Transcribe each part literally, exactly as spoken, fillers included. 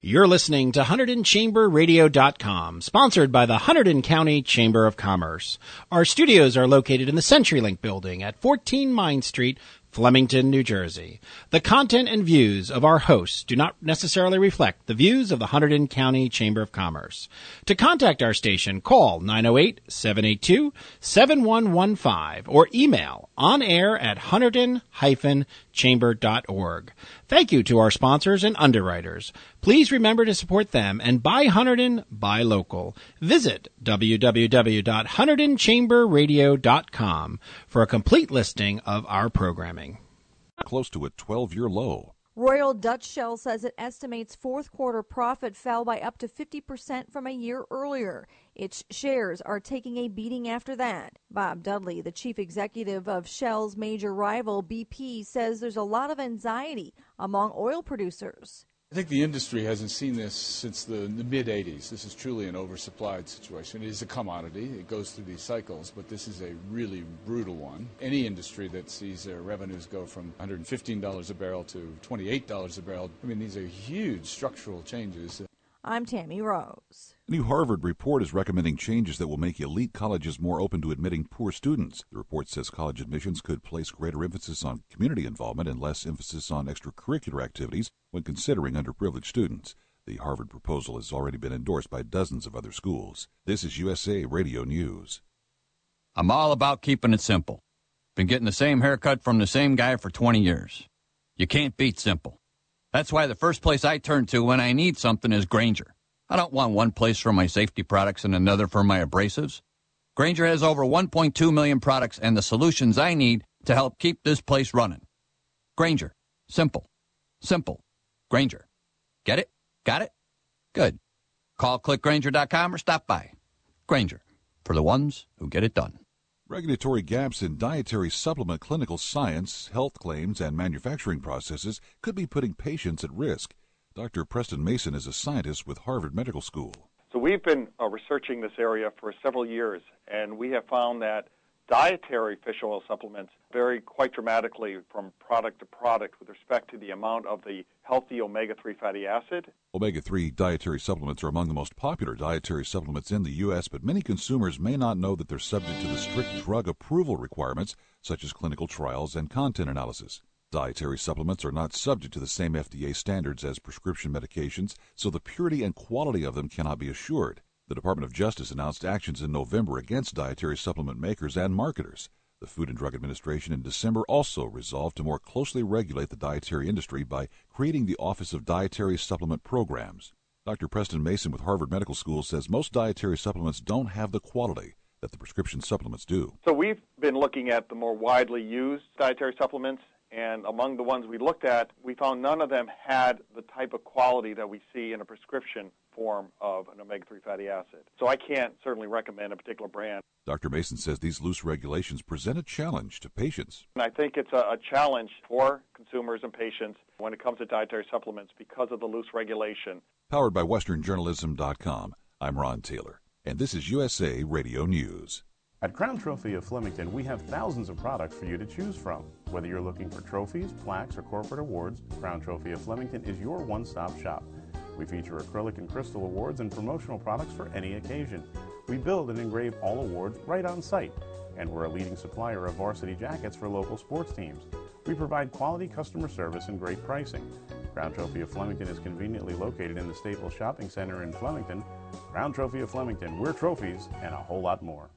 You're listening to Hunterdon Chamber Radio dot com, sponsored by the Hunterdon County Chamber of Commerce. Our studios are located in the CenturyLink building at fourteen Mine Street, Flemington, New Jersey. The content and views of our hosts do not necessarily reflect the views of the Hunterdon County Chamber of Commerce. To contact our station, call nine oh eight, seven eight two, seven one one five or email onair at hunterdon dash chamber dot org. Thank you to our sponsors and underwriters. Please remember to support them and buy Hunterdon, buy local. Visit w w w dot hunterdon chamber radio dot com for a complete listing of our programming. Close to a twelve-year low. Royal Dutch Shell says it estimates fourth quarter profit fell by up to fifty percent from a year earlier. Its shares are taking a beating after that. Bob Dudley, the chief executive of Shell's major rival B P, says there's a lot of anxiety among oil producers. I think the industry hasn't seen this since the, the mid-eighties. This is truly an oversupplied situation. It is a commodity. It goes through these cycles, but this is a really brutal one. Any industry that sees their revenues go from one hundred fifteen dollars a barrel to twenty-eight dollars a barrel, I mean, these are huge structural changes. I'm Tammy Rose. A new Harvard report is recommending changes that will make elite colleges more open to admitting poor students. The report says college admissions could place greater emphasis on community involvement and less emphasis on extracurricular activities when considering underprivileged students. The Harvard proposal has already been endorsed by dozens of other schools. This is U S A Radio News. I'm all about keeping it simple. Been getting the same haircut from the same guy for twenty years. You can't beat simple. That's why the first place I turn to when I need something is Grainger. I don't want one place for my safety products and another for my abrasives. Grainger has over one point two million products and the solutions I need to help keep this place running. Grainger. Simple. Simple. Grainger. Get it? Got it? Good. Call click grainger dot com or stop by. Grainger. For the ones who get it done. Regulatory gaps in dietary supplement clinical science, health claims, and manufacturing processes could be putting patients at risk. Doctor Preston Mason is a scientist with Harvard Medical School. So we've been uh, researching this area for several years, and we have found that dietary fish oil supplements vary quite dramatically from product to product with respect to the amount of the healthy omega three fatty acid. omega three dietary supplements are among the most popular dietary supplements in the U S, but many consumers may not know that they're subject to the strict drug approval requirements, such as clinical trials and content analysis. Dietary supplements are not subject to the same F D A standards as prescription medications, so the purity and quality of them cannot be assured. The Department of Justice announced actions in November against dietary supplement makers and marketers. The Food and Drug Administration in December also resolved to more closely regulate the dietary industry by creating the Office of Dietary Supplement Programs. Doctor Preston Mason with Harvard Medical School says most dietary supplements don't have the quality that the prescription supplements do. So we've been looking at the more widely used dietary supplements, and among the ones we looked at, we found none of them had the type of quality that we see in a prescription form of an omega three fatty acid. So I can't certainly recommend a particular brand. Doctor Mason says these loose regulations present a challenge to patients. And I think it's a, a challenge for consumers and patients when it comes to dietary supplements because of the loose regulation. Powered by Western Journalism dot com, I'm Ron Taylor, and this is U S A Radio News. At Crown Trophy of Flemington, we have thousands of products for you to choose from. Whether you're looking for trophies, plaques, or corporate awards, Crown Trophy of Flemington is your one-stop shop. We feature acrylic and crystal awards and promotional products for any occasion. We build and engrave all awards right on site, and we're a leading supplier of varsity jackets for local sports teams. We provide quality customer service and great pricing. Crown Trophy of Flemington is conveniently located in the Staples Shopping Center in Flemington. Crown Trophy of Flemington, we're trophies and a whole lot more.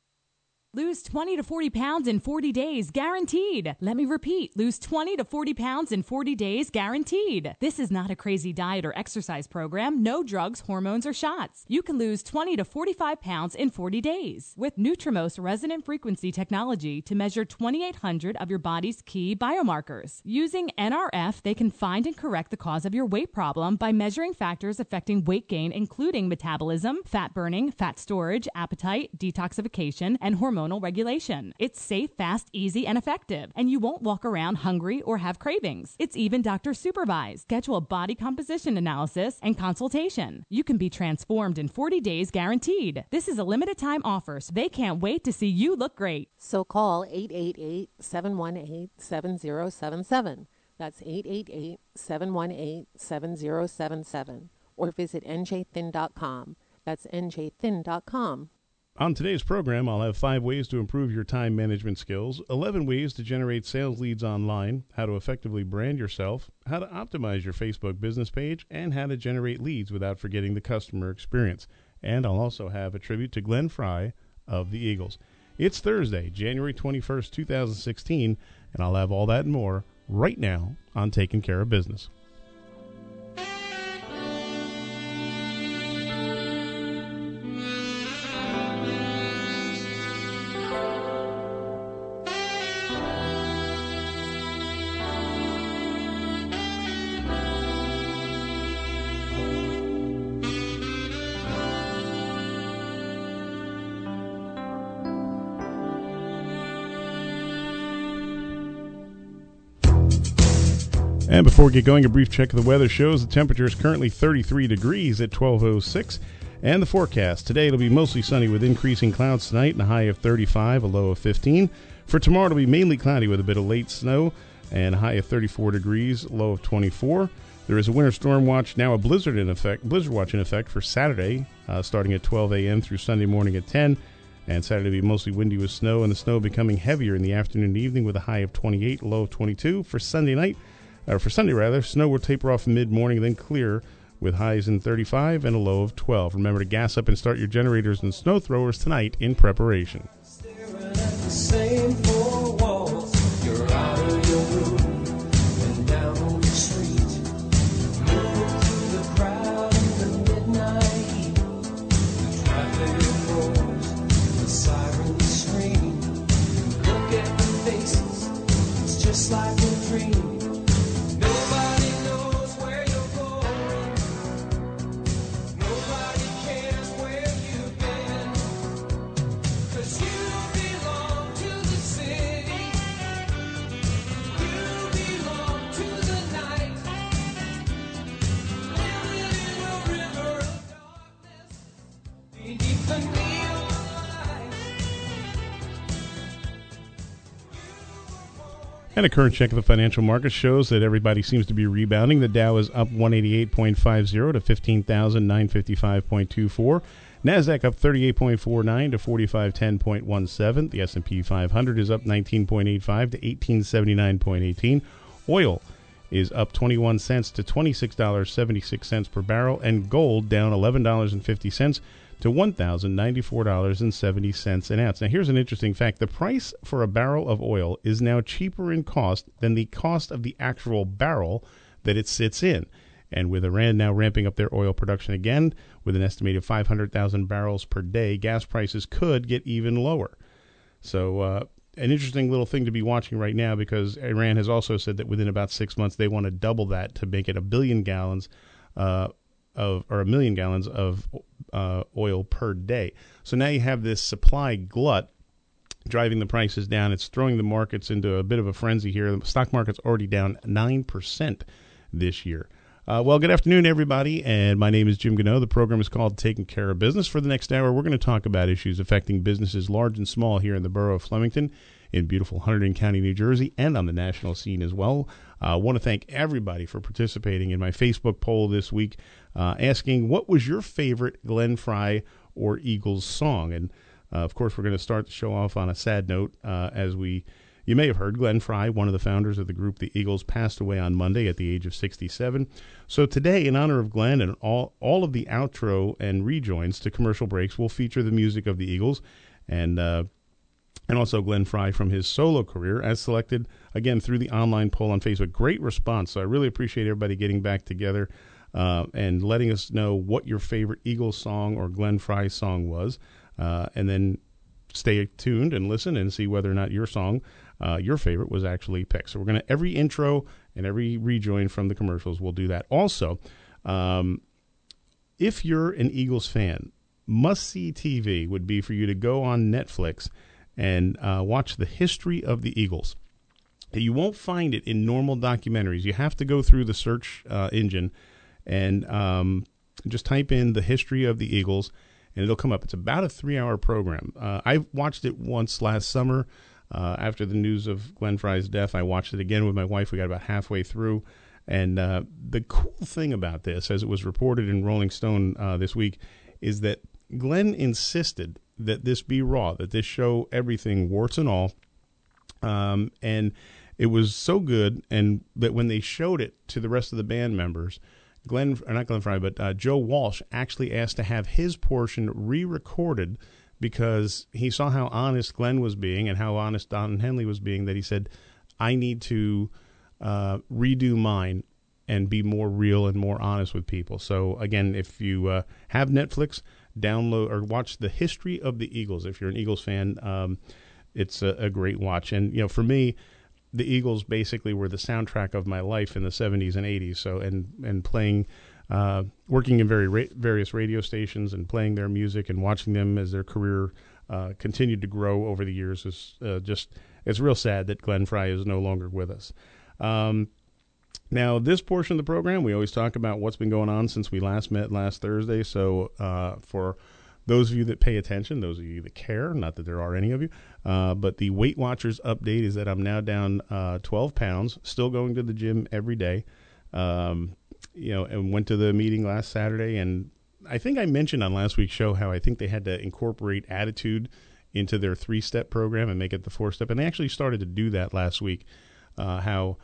Lose twenty to forty pounds in forty days, guaranteed. Let me repeat, lose twenty to forty pounds in forty days, guaranteed. This is not a crazy diet or exercise program. No drugs, hormones, or shots. You can lose twenty to forty-five pounds in forty days with Nutrimos resonant frequency technology to measure twenty-eight hundred of your body's key biomarkers. Using N R F, they can find and correct the cause of your weight problem by measuring factors affecting weight gain, including metabolism, fat burning, fat storage, appetite, detoxification, and hormone regulation. It's safe, fast, easy, and effective, and you won't walk around hungry or have cravings. It's even doctor supervised. Schedule a body composition analysis and consultation. You can be transformed in forty days guaranteed. This is a limited time offer, so they can't wait to see you look great. So call eight eight eight, seven one eight, seven zero seven seven. That's eight eight eight, seven one eight, seven zero seven seven. or visit n j thin dot com. That's n j thin dot com. On today's program, I'll have five ways to improve your time management skills, eleven ways to generate sales leads online, how to effectively brand yourself, how to optimize your Facebook business page, and how to generate leads without forgetting the customer experience. And I'll also have a tribute to Glenn Frey of the Eagles. It's Thursday, January twenty-first, two thousand sixteen, and I'll have all that and more right now on Taking Care of Business. And before we get going, a brief check of the weather shows the temperature is currently thirty-three degrees at twelve oh six. And the forecast. Today it'll be mostly sunny with increasing clouds tonight and a high of thirty-five, a low of fifteen. For tomorrow it'll be mainly cloudy with a bit of late snow and a high of thirty-four degrees, low of twenty-four. There is a winter storm watch, now a blizzard in effect, blizzard watch in effect for Saturday, uh, starting at twelve a.m. through Sunday morning at ten. And Saturday will be mostly windy with snow, and the snow becoming heavier in the afternoon and evening with a high of twenty-eight, low of twenty-two. For Sunday night, or for Sunday rather, snow will taper off mid-morning, then clear with highs in thirty-five and a low of twelve. Remember to gas up and start your generators and snow throwers tonight in preparation. Staring at the same four walls, you're out of your room and down on the street, moving through the crowd in the midnight heat. The traffic roars, the sirens scream. Look at the faces, it's just like a dream. And a current check of the financial market shows that everybody seems to be rebounding. The Dow is up one eighty-eight point five zero to fifteen thousand nine hundred fifty-five point two four. NASDAQ up thirty-eight point four nine to forty-five ten point one seven. The S and P five hundred is up nineteen point eight five to eighteen seventy-nine point one eight. Oil is up twenty-one cents to twenty-six dollars and seventy-six cents per barrel. And gold down eleven dollars and fifty cents to one thousand ninety-four dollars and seventy cents an ounce. Now, here's an interesting fact. The price for a barrel of oil is now cheaper in cost than the cost of the actual barrel that it sits in. And with Iran now ramping up their oil production again, with an estimated five hundred thousand barrels per day, gas prices could get even lower. So, uh, an interesting little thing to be watching right now, because Iran has also said that within about six months they want to double that to make it a billion gallons uh of or a million gallons of uh, oil per day. So now you have this supply glut driving the prices down. It's throwing the markets into a bit of a frenzy here. The stock market's already down nine percent this year. Uh, well, good afternoon, everybody, and my name is Jim Gano. The program is called Taking Care of Business. For the next hour, we're going to talk about issues affecting businesses large and small here in the borough of Flemington, in beautiful Hunterdon County, New Jersey, and on the national scene as well. I uh, want to thank everybody for participating in my Facebook poll this week, uh, asking what was your favorite Glenn Frey or Eagles song. And, uh, of course, we're going to start the show off on a sad note. Uh, as we, you may have heard, Glenn Frey, one of the founders of the group The Eagles, passed away on Monday at the age of sixty-seven. So today, in honor of Glenn, and all, all of the outro and rejoins to commercial breaks will feature the music of the Eagles, and uh, and also Glenn Frey from his solo career, as selected, again, through the online poll on Facebook. Great response, so I really appreciate everybody getting back together uh, and letting us know what your favorite Eagles song or Glenn Frey song was, uh, and then stay tuned and listen and see whether or not your song, uh, your favorite, was actually picked. So we're going to, every intro and every rejoin from the commercials, we'll do that. Also, um, if you're an Eagles fan, must-see T V would be for you to go on Netflix and uh, watch the history of the Eagles. You won't find it in normal documentaries. You have to go through the search uh, engine and um, just type in the history of the Eagles, and it'll come up. It's about a three-hour program. Uh, I watched it once last summer uh, after the news of Glenn Frey's death. I watched it again with my wife. We got about halfway through, And uh, the cool thing about this, as it was reported in Rolling Stone uh, this week, is that Glenn insisted that this be raw, that this show everything, warts and all. Um, and it was so good, and that when they showed it to the rest of the band members, Glenn, or not Glenn Frey, but uh, Joe Walsh actually asked to have his portion re-recorded because he saw how honest Glenn was being and how honest Don Henley was being, that he said, I need to uh, redo mine and be more real and more honest with people. So, again, if you uh, have Netflix, download or watch The History of the Eagles. If you're an Eagles fan, um, it's a, a great watch. And, you know, for me, the Eagles basically were the soundtrack of my life in the seventies and eighties. So, and, and playing, uh, working in very ra- various radio stations and playing their music and watching them as their career uh, continued to grow over the years is uh, just, it's real sad that Glenn Frey is no longer with us. Um, Now, this portion of the program, we always talk about what's been going on since we last met last Thursday. So uh, for those of you that pay attention, those of you that care, not that there are any of you, uh, but the Weight Watchers update is that I'm now down uh, twelve pounds, still going to the gym every day, um, you know, and went to the meeting last Saturday. And I think I mentioned on last week's show how I think they had to incorporate attitude into their three-step program and make it the four-step. And they actually started to do that last week, uh, how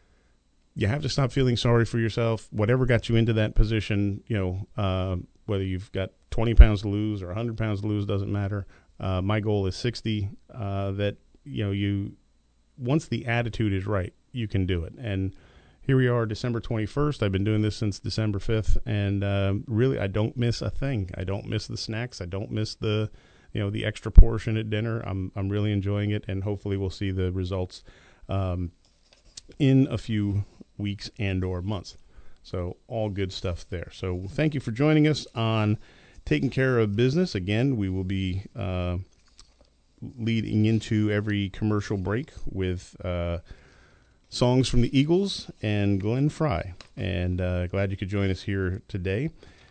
you have to stop feeling sorry for yourself. Whatever got you into that position, you know, uh, whether you've got twenty pounds to lose or one hundred pounds to lose, doesn't matter. Uh, my goal is sixty. Uh, that, you know, you once the attitude is right, you can do it. And here we are, December twenty-first. I've been doing this since December fifth, and uh, really, I don't miss a thing. I don't miss the snacks. I don't miss the, you know, the extra portion at dinner. I'm I'm really enjoying it, and hopefully, we'll see the results um, in a few weeks and or months. So all good stuff there. So thank you for joining us on Taking Care of Business. Again, we will be uh, leading into every commercial break with uh, songs from the Eagles and Glenn Frey. And uh, glad you could join us here today.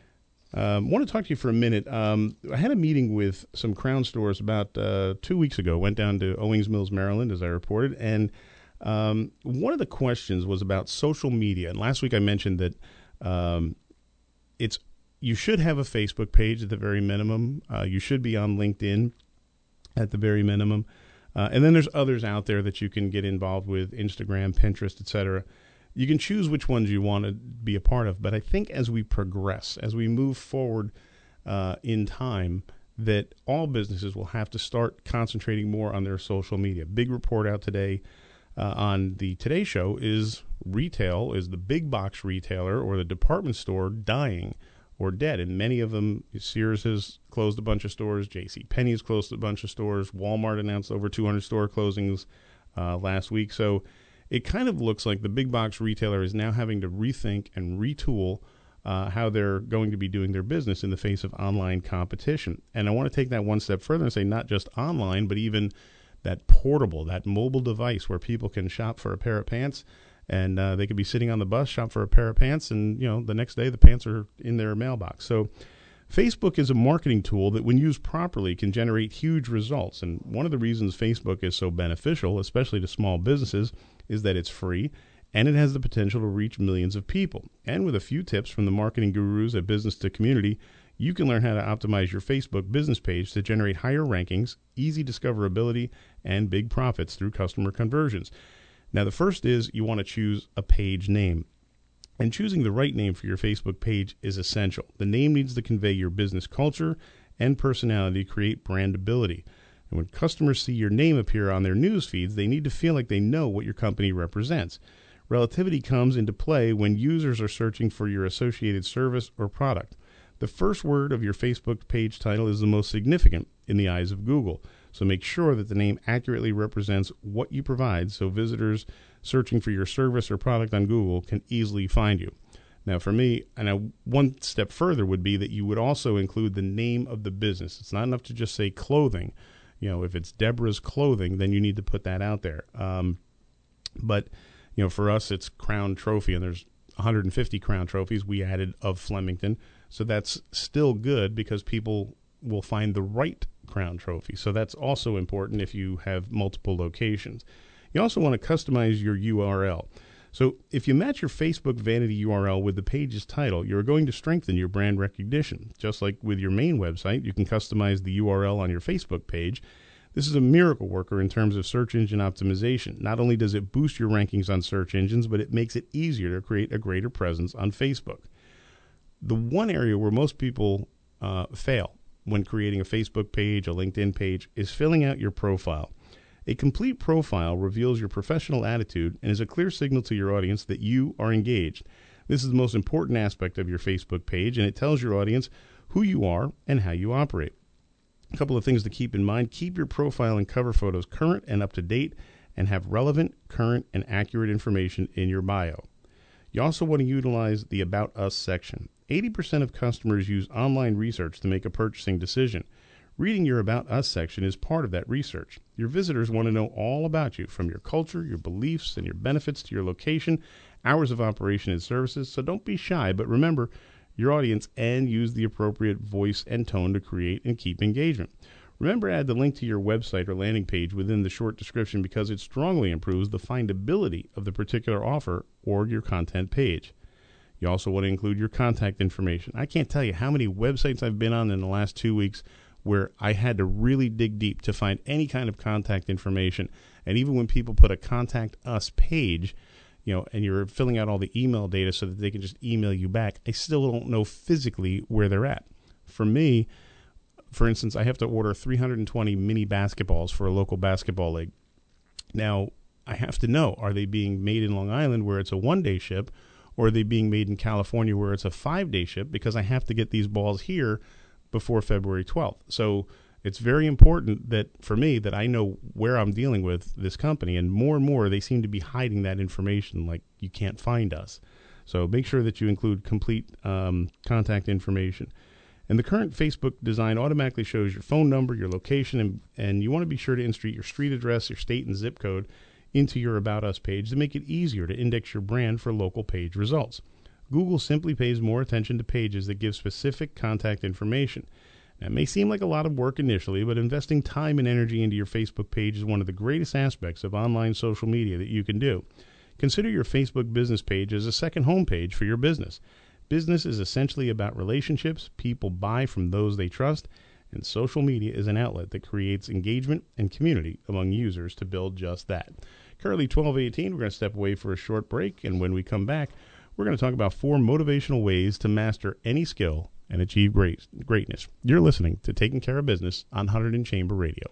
I um, want to talk to you for a minute. Um, I had a meeting with some Crown stores about uh, two weeks ago. Went down to Owings Mills, Maryland, as I reported, and Um, one of the questions was about social media. And last week I mentioned that um, it's you should have a Facebook page at the very minimum. Uh, you should be on LinkedIn at the very minimum. Uh, and then there's others out there that you can get involved with, Instagram, Pinterest, et cetera. You can choose which ones you want to be a part of. But I think as we progress, as we move forward uh, in time, that all businesses will have to start concentrating more on their social media. Big report out today Uh, on the Today Show is retail, is the big box retailer or the department store dying or dead. And many of them, Sears has closed a bunch of stores, JCPenney has closed a bunch of stores, Walmart announced over two hundred store closings uh, last week. So it kind of looks like the big box retailer is now having to rethink and retool uh, how they're going to be doing their business in the face of online competition. And I want to take that one step further and say not just online, but even that portable, that mobile device where people can shop for a pair of pants, and uh, they could be sitting on the bus, shop for a pair of pants, and, you know, the next day the pants are in their mailbox. So Facebook is a marketing tool that, when used properly, can generate huge results. And one of the reasons Facebook is so beneficial, especially to small businesses, is that it's free, and it has the potential to reach millions of people. And with a few tips from the marketing gurus at Business to Community, you can learn how to optimize your Facebook business page to generate higher rankings, easy discoverability, and big profits through customer conversions. Now, the first is you want to choose a page name. And choosing the right name for your Facebook page is essential. The name needs to convey your business culture and personality to create brandability. And when customers see your name appear on their news feeds, they need to feel like they know what your company represents. Relativity comes into play when users are searching for your associated service or product. The first word of your Facebook page title is the most significant in the eyes of Google, so make sure that the name accurately represents what you provide so visitors searching for your service or product on Google can easily find you. Now, for me, and I, one step further would be that you would also include the name of the business. It's not enough to just say clothing. You know, if it's Deborah's Clothing, then you need to put that out there. Um, but, you know, for us, it's Crown Trophy, and there's one hundred fifty Crown Trophies we added of Flemington. So that's still good because people will find the right Crown Trophy. So that's also important if you have multiple locations. You also want to customize your U R L. So if you match your Facebook vanity U R L with the page's title, you're going to strengthen your brand recognition. Just like with your main website, you can customize the U R L on your Facebook page. This is a miracle worker in terms of search engine optimization. Not only does it boost your rankings on search engines, but it makes it easier to create a greater presence on Facebook. The one area where most people uh, fail when creating a Facebook page, a LinkedIn page, is filling out your profile. A complete profile reveals your professional attitude and is a clear signal to your audience that you are engaged. This is the most important aspect of your Facebook page, and it tells your audience who you are and how you operate. A couple of things to keep in mind. Keep your profile and cover photos current and up to date, and have relevant, current, and accurate information in your bio. You also want to utilize the About Us section. eighty percent of customers use online research to make a purchasing decision. Reading your About Us section is part of that research. Your visitors want to know all about you, from your culture, your beliefs, and your benefits to your location, hours of operation and services. So don't be shy, but remember your audience and use the appropriate voice and tone to create and keep engagement. Remember, add the link to your website or landing page within the short description because it strongly improves the findability of the particular offer or your content page. You also want to include your contact information. I can't tell you how many websites I've been on in the last two weeks where I had to really dig deep to find any kind of contact information. And even when people put a Contact Us page, you know, and you're filling out all the email data so that they can just email you back, I still don't know physically where they're at. For me, for instance, I have to order three hundred twenty mini basketballs for a local basketball league. Now, I have to know, are they being made in Long Island where it's a one-day ship, or are they being made in California where it's a five-day ship? Because I have to get these balls here before February twelfth. So it's very important that, for me, that I know where I'm dealing with this company. And more and more, they seem to be hiding that information, like you can't find us. So make sure that you include complete um, contact information. And the current Facebook design automatically shows your phone number, your location, and, and you want to be sure to insert your street address, your state, and zip code into your About Us page to make it easier to index your brand for local page results. Google simply pays more attention to pages that give specific contact information. Now, it may seem like a lot of work initially, but investing time and energy into your Facebook page is one of the greatest aspects of online social media that you can do. Consider your Facebook business page as a second home page for your business. Business is essentially about relationships. People buy from those they trust, and social media is an outlet that creates engagement and community among users to build just that. Currently twelve eighteen, we're going to step away for a short break, and when we come back, we're going to talk about four motivational ways to master any skill and achieve great, greatness. You're listening to Taking Care of Business on Hunterdon Chamber Radio.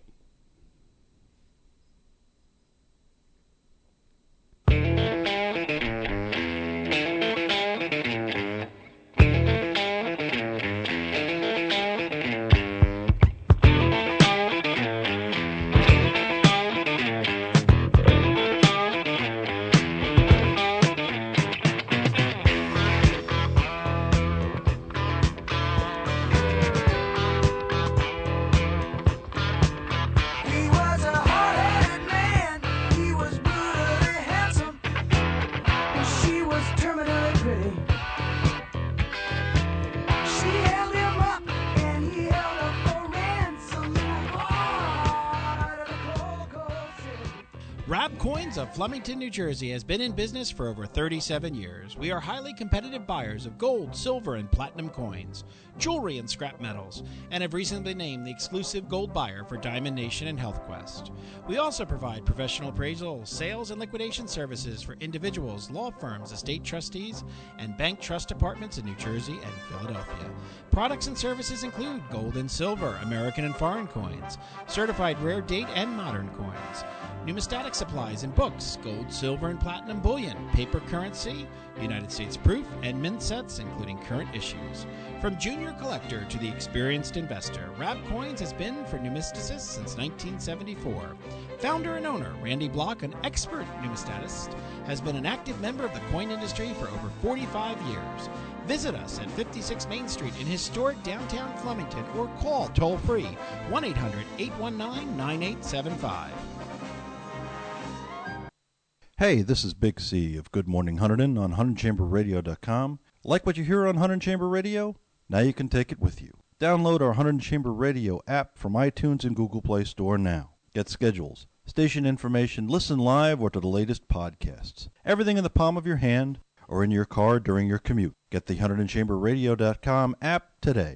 Rab Coins of Flemington, New Jersey has been in business for over thirty-seven years. We are highly competitive buyers of gold, silver, and platinum coins, jewelry, and scrap metals, and have recently been named the exclusive gold buyer for Diamond Nation and HealthQuest. We also provide professional appraisal, sales, and liquidation services for individuals, law firms, estate trustees, and bank trust departments in New Jersey and Philadelphia. Products and services include gold and silver, American and foreign coins, certified rare date and modern coins, numismatic supplies and books, gold, silver, and platinum bullion, paper currency, United States proof, and mint sets, including current issues. From junior collector to the experienced investor, Rab Coins has been for numismaticists since nineteen seventy-four. Founder and owner Randy Block, an expert numismatist, has been an active member of the coin industry for over forty-five years. Visit us at fifty-six Main Street in historic downtown Flemington or call toll-free one eight hundred, eight one nine, nine eight seven five. Hey, this is Big C of Good Morning Hunterdon on Hunterdon Chamber Radio dot com. Like what you hear on Hunterdon Chamber Radio? Now you can take it with you. Download our Hunterdon Chamber Radio app from iTunes and Google Play Store now. Get schedules, station information, listen live, or to the latest podcasts. Everything in the palm of your hand or in your car during your commute. Get the Hunterdon Chamber Radio dot com app today.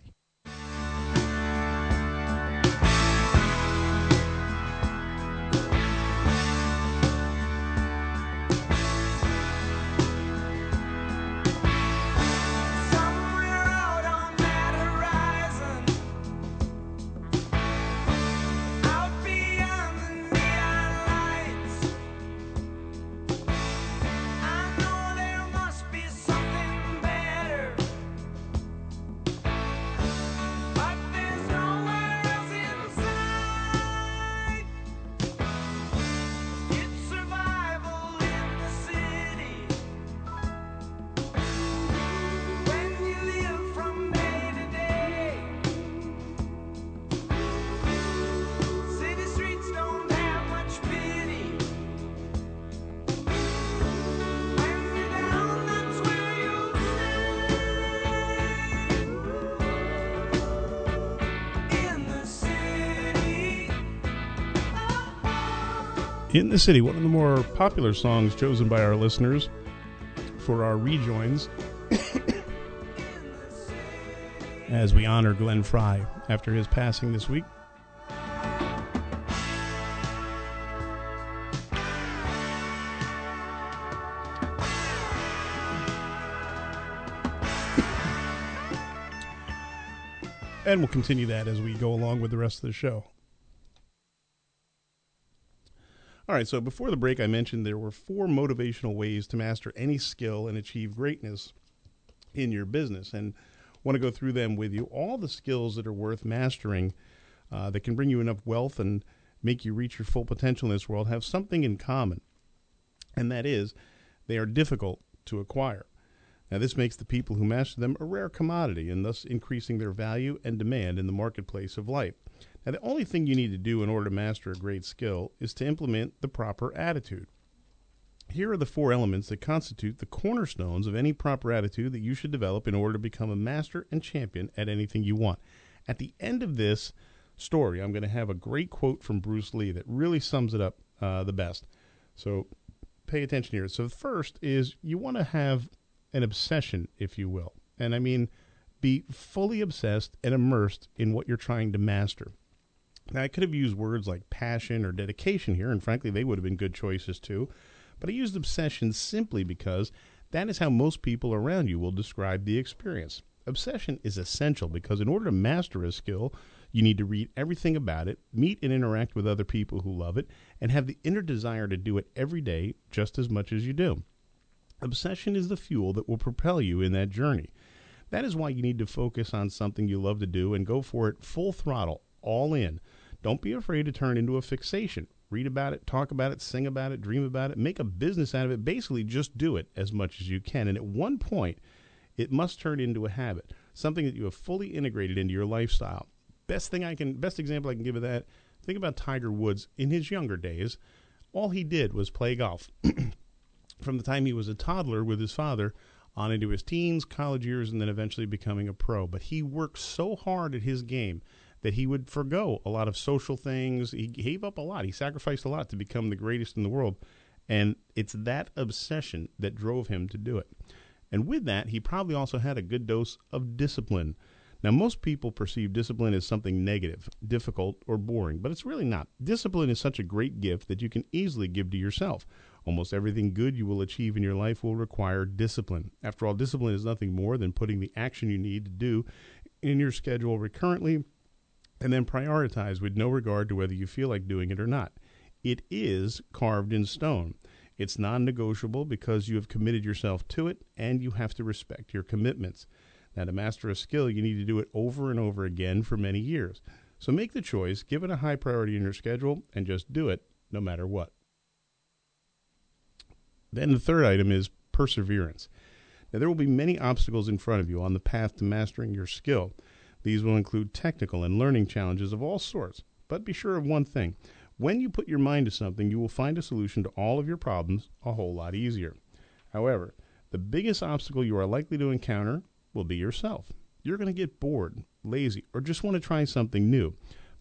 In the City, one of the more popular songs chosen by our listeners for our rejoins as we honor Glenn Frey after his passing this week. And we'll continue that as we go along with the rest of the show. All right, so before the break, I mentioned there were four motivational ways to master any skill and achieve greatness in your business, and want to go through them with you. All the skills that are worth mastering uh, that can bring you enough wealth and make you reach your full potential in this world have something in common, and that is they are difficult to acquire. Now, this makes the people who master them a rare commodity, and thus increasing their value and demand in the marketplace of life. Now, the only thing you need to do in order to master a great skill is to implement the proper attitude. Here are the four elements that constitute the cornerstones of any proper attitude that you should develop in order to become a master and champion at anything you want. At the end of this story, I'm going to have a great quote from Bruce Lee that really sums it up uh, the best. So pay attention here. So first is you want to have an obsession, if you will. And I mean, be fully obsessed and immersed in what you're trying to master. Now, I could have used words like passion or dedication here, and frankly, they would have been good choices too. But I used obsession simply because that is how most people around you will describe the experience. Obsession is essential because in order to master a skill, you need to read everything about it, meet and interact with other people who love it, and have the inner desire to do it every day just as much as you do. Obsession is the fuel that will propel you in that journey. That is why you need to focus on something you love to do and go for it full throttle, all in. Don't be afraid to turn into a fixation. Read about it, talk about it, sing about it, dream about it, make a business out of it. Basically, just do it as much as you can. And at one point, it must turn into a habit, something that you have fully integrated into your lifestyle. Best thing I can, best example I can give of that, think about Tiger Woods. In his younger days, all he did was play golf. From the time he was a toddler with his father on into his teens, college years, and then eventually becoming a pro. But he worked so hard at his game that he would forgo a lot of social things. He gave up a lot. He sacrificed a lot to become the greatest in the world. And it's that obsession that drove him to do it. And with that, he probably also had a good dose of discipline. Now, most people perceive discipline as something negative, difficult, or boring, but it's really not. Discipline is such a great gift that you can easily give to yourself. Almost everything good you will achieve in your life will require discipline. After all, discipline is nothing more than putting the action you need to do in your schedule recurrently and then prioritize with no regard to whether you feel like doing it or not. It is carved in stone. It's non-negotiable because you have committed yourself to it, and you have to respect your commitments. Now, to master a skill, you need to do it over and over again for many years. So make the choice, give it a high priority in your schedule, and just do it no matter what. Then the third item is perseverance. Now, there will be many obstacles in front of you on the path to mastering your skill. These will include technical and learning challenges of all sorts. But be sure of one thing. When you put your mind to something, you will find a solution to all of your problems a whole lot easier. However, the biggest obstacle you are likely to encounter will be yourself. You're going to get bored, lazy, or just want to try something new.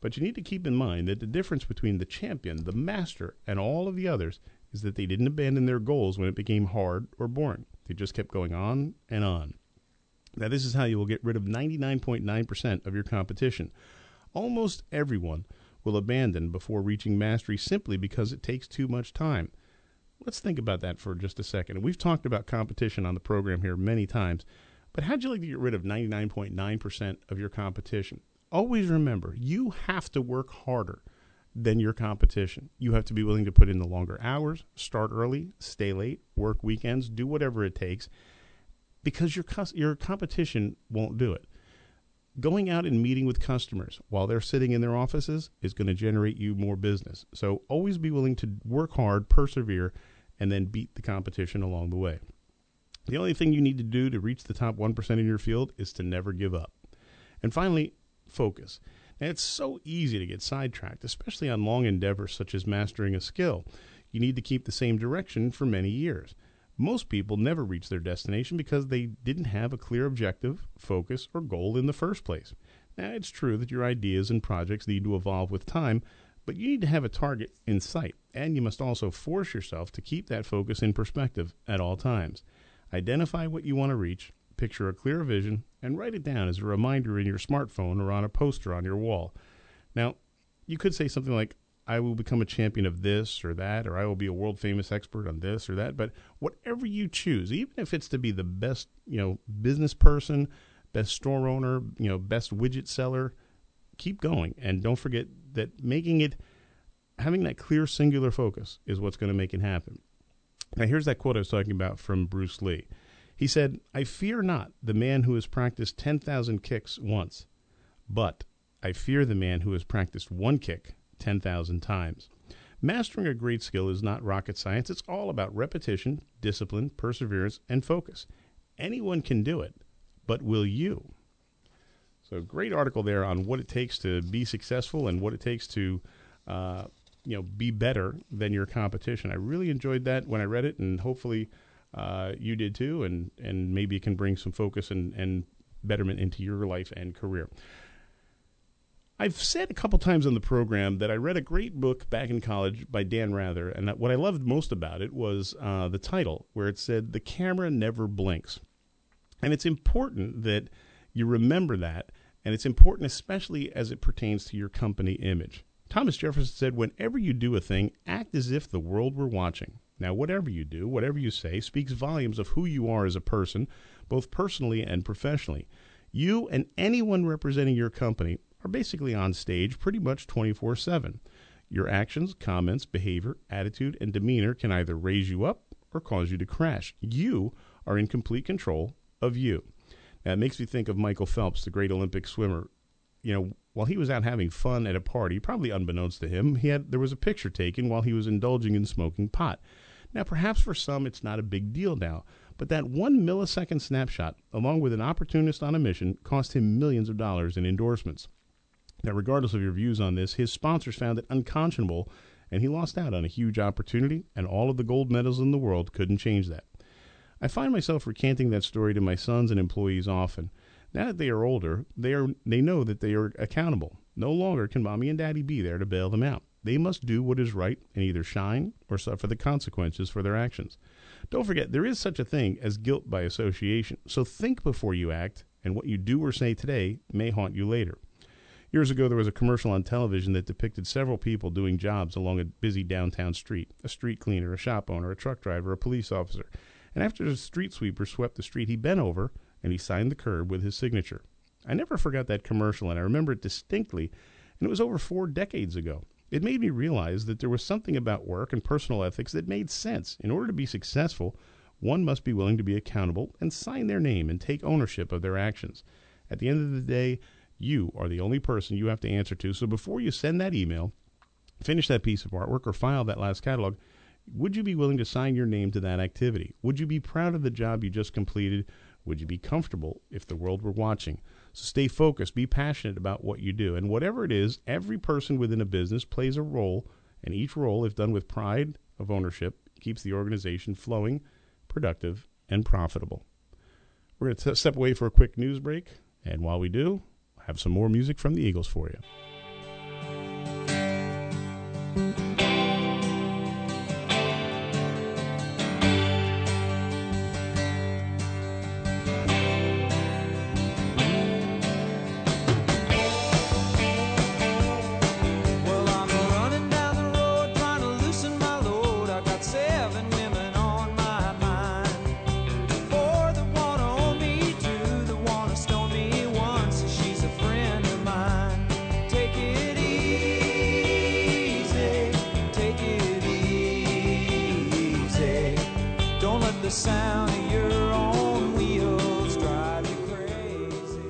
But you need to keep in mind that the difference between the champion, the master, and all of the others is that they didn't abandon their goals when it became hard or boring. They just kept going on and on. Now, this is how you will get rid of ninety-nine point nine percent of your competition. Almost everyone will abandon before reaching mastery simply because it takes too much time. Let's think about that for just a second. We've talked about competition on the program here many times, but how'd you like to get rid of ninety-nine point nine percent of your competition? Always remember, you have to work harder than your competition. You have to be willing to put in the longer hours, start early, stay late, work weekends, do whatever it takes, because your your competition won't do it. Going out and meeting with customers while they're sitting in their offices is going to generate you more business. So always be willing to work hard, persevere, and then beat the competition along the way. The only thing you need to do to reach the top one percent in your field is to never give up. And finally, focus. Now, it's so easy to get sidetracked, especially on long endeavors such as mastering a skill. You need to keep the same direction for many years. Most people never reach their destination because they didn't have a clear objective, focus, or goal in the first place. Now, it's true that your ideas and projects need to evolve with time, but you need to have a target in sight, and you must also force yourself to keep that focus in perspective at all times. Identify what you want to reach, picture a clear vision, and write it down as a reminder in your smartphone or on a poster on your wall. Now, you could say something like, I will become a champion of this or that, or I will be a world-famous expert on this or that. But whatever you choose, even if it's to be the best, you know, business person, best store owner, you know, best widget seller, keep going. And don't forget that making it, having that clear, singular focus is what's going to make it happen. Now, here's that quote I was talking about from Bruce Lee. He said, I fear not the man who has practiced ten thousand kicks once, but I fear the man who has practiced one kick ten thousand times. Mastering a great skill is not rocket science. It's all about repetition, discipline, perseverance, and focus. Anyone can do it, but will you? So great article there on what it takes to be successful and what it takes to uh, you know, be better than your competition. I really enjoyed that when I read it, and hopefully uh, you did too, and, and maybe it can bring some focus and, and betterment into your life and career. I've said a couple times on the program that I read a great book back in college by Dan Rather, and that what I loved most about it was uh, the title, where it said, The Camera Never Blinks. And it's important that you remember that, and it's important especially as it pertains to your company image. Thomas Jefferson said, whenever you do a thing, act as if the world were watching. Now, whatever you do, whatever you say, speaks volumes of who you are as a person, both personally and professionally. You and anyone representing your company are basically on stage pretty much twenty-four seven. Your actions, comments, behavior, attitude, and demeanor can either raise you up or cause you to crash. You are in complete control of you. Now, it makes me think of Michael Phelps, the great Olympic swimmer. You know, while he was out having fun at a party, probably unbeknownst to him, he had there was a picture taken while he was indulging in smoking pot. Now, perhaps for some it's not a big deal now, but that one millisecond snapshot, along with an opportunist on a mission, cost him millions of dollars in endorsements. Now, regardless of your views on this, his sponsors found it unconscionable, and he lost out on a huge opportunity, and all of the gold medals in the world couldn't change that. I find myself recanting that story to my sons and employees often. Now that they are older, they are they know that they are accountable. No longer can mommy and daddy be there to bail them out. They must do what is right and either shine or suffer the consequences for their actions. Don't forget, there is such a thing as guilt by association, so think before you act, and what you do or say today may haunt you later. Years ago, there was a commercial on television that depicted several people doing jobs along a busy downtown street. A street cleaner, a shop owner, a truck driver, a police officer. And after the street sweeper swept the street, he bent over and he signed the curb with his signature. I never forgot that commercial, and I remember it distinctly, and it was over four decades ago. It made me realize that there was something about work and personal ethics that made sense. In order to be successful, one must be willing to be accountable and sign their name and take ownership of their actions. At the end of the day, you are the only person you have to answer to, so before you send that email, finish that piece of artwork, or file that last catalog, would you be willing to sign your name to that activity? Would you be proud of the job you just completed? Would you be comfortable if the world were watching? So stay focused, be passionate about what you do, and whatever it is, every person within a business plays a role, and each role, if done with pride of ownership, keeps the organization flowing, productive, and profitable. We're going to step away for a quick news break, and while we do, have some more music from the Eagles for you. Well, I'm running down the road trying to loosen my load. I got seven women on my mind. Four that wanna own me, two that wanna stone me, one says she's a friend of mine. Take it easy, take it easy. Don't let the sound of your own wheels drive you crazy.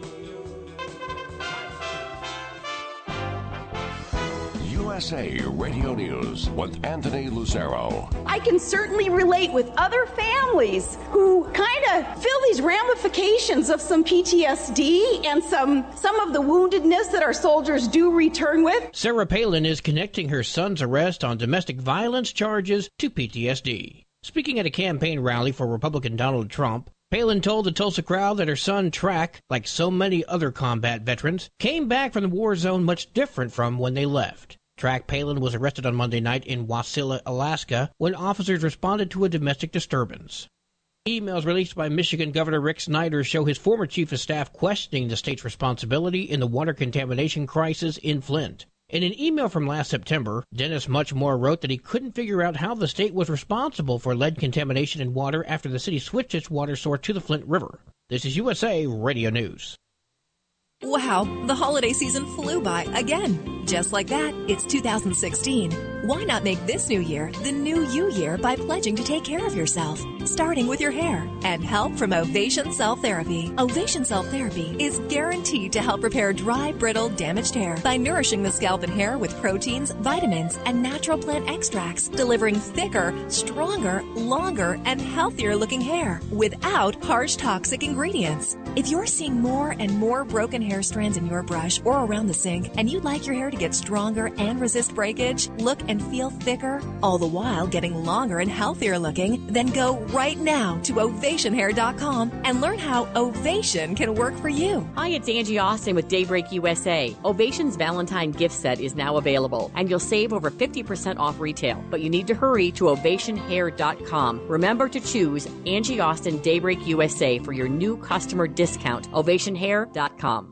U S A Radio News with Anthony Lucero. I can certainly relate with other families who kind of feel these ramifications of some P T S D and some some of the woundedness that our soldiers do return with. Sarah Palin is connecting her son's arrest on domestic violence charges to P T S D. Speaking at a campaign rally for Republican Donald Trump, Palin told the Tulsa crowd that her son Track, like so many other combat veterans, came back from the war zone much different from when they left. Track Palin was arrested on Monday night in Wasilla, Alaska, when officers responded to a domestic disturbance. Emails released by Michigan Governor Rick Snyder show his former chief of staff questioning the state's responsibility in the water contamination crisis in Flint. In an email from last September, Dennis Muchmore wrote that he couldn't figure out how the state was responsible for lead contamination in water after the city switched its water source to the Flint River. This is U S A Radio News. Wow, the holiday season flew by again. Just like that, it's two thousand sixteen. Why not make this new year the new you year by pledging to take care of yourself, starting with your hair, and help from Ovation Self Therapy. Ovation Self Therapy is guaranteed to help repair dry, brittle, damaged hair by nourishing the scalp and hair with proteins, vitamins, and natural plant extracts, delivering thicker, stronger, longer, and healthier looking hair without harsh toxic ingredients. If you're seeing more and more broken hair strands in your brush or around the sink, and you'd like your hair to get stronger and resist breakage, look and feel thicker, all the while getting longer and healthier looking, then go right now to ovation hair dot com and learn how Ovation can work for you. Hi, it's Angie Austin with Daybreak U S A. Ovation's Valentine gift set is now available, and you'll save over fifty percent off retail. But you need to hurry to ovation hair dot com. Remember to choose Angie Austin Daybreak U S A for your new customer discount. ovation hair dot com.